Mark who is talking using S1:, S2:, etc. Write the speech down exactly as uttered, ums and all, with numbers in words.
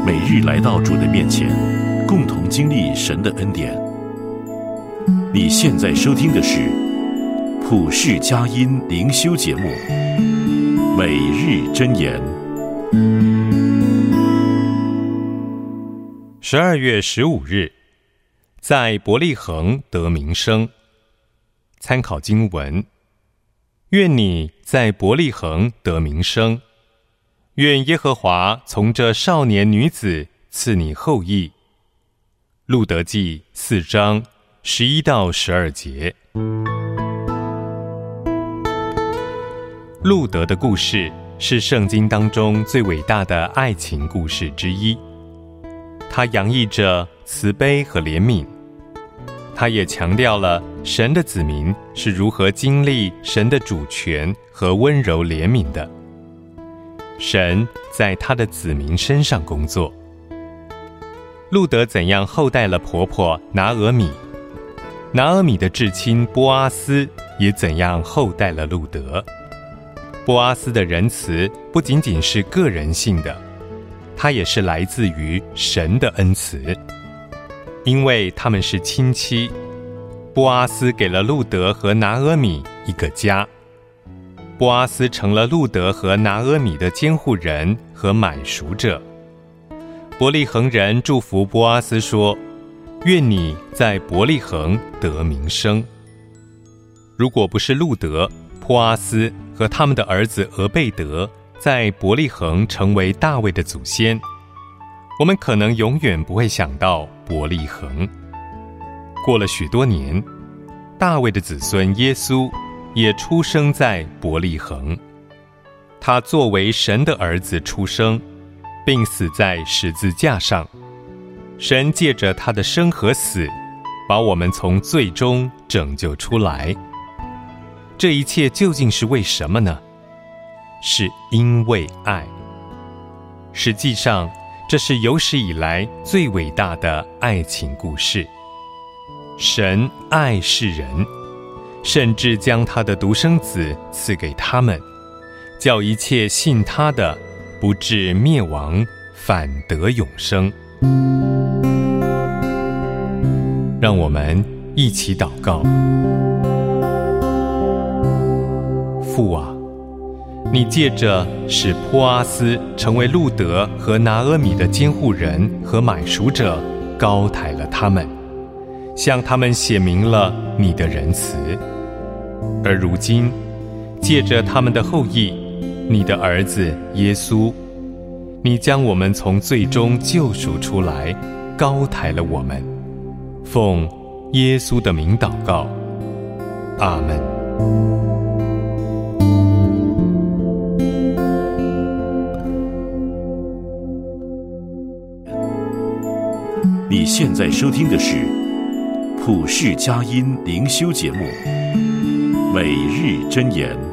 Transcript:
S1: 每日来到主的面前，共同经历神的恩典。你现在收听的是普世佳音灵修节目《每日箴言》。
S2: 十二月十五日，在伯利恒得名声。参考经文：愿你在伯利恒得名声，愿耶和华从这少年女子赐你后裔。路得记四章十一到十二节。路得的故事是圣经当中最伟大的爱情故事之一，它洋溢着慈悲和怜悯，它也强调了神的子民是如何经历神的主权和温柔怜悯的。神在他的子民身上工作。路得怎样厚待了婆婆拿俄米，拿俄米的至亲波阿斯也怎样厚待了路得。波阿斯的仁慈不仅仅是个人性的，它也是来自于神的恩慈。因为他们是亲戚，波阿斯给了路得和拿俄米一个家。波阿斯成了路得和拿俄米的监护人和买赎者。伯利恒人祝福波阿斯说：愿你在伯利恒得名声。如果不是路得、波阿斯和他们的儿子俄贝德在伯利恒成为大卫的祖先，我们可能永远不会想到伯利恒。过了许多年，大卫的子孙耶稣也出生在伯利恒。他作为神的儿子出生，并死在十字架上。神借着他的生和死，把我们从罪中拯救出来。这一切究竟是为什么呢？是因为爱。实际上，这是有史以来最伟大的爱情故事。神爱世人，甚至将他的独生子赐给他们，叫一切信他的不至灭亡，反得永生。让我们一起祷告。父啊，你借着使波阿斯成为路得和拿俄米的监护人和买赎者，高抬了他们，向他们显明了你的仁慈。而如今，借着他们的后裔，你的儿子耶稣，你将我们从罪中救赎出来，高抬了我们。奉耶稣的名祷告，阿们。
S1: 你现在收听的是普世佳音灵修节目《每日箴言》。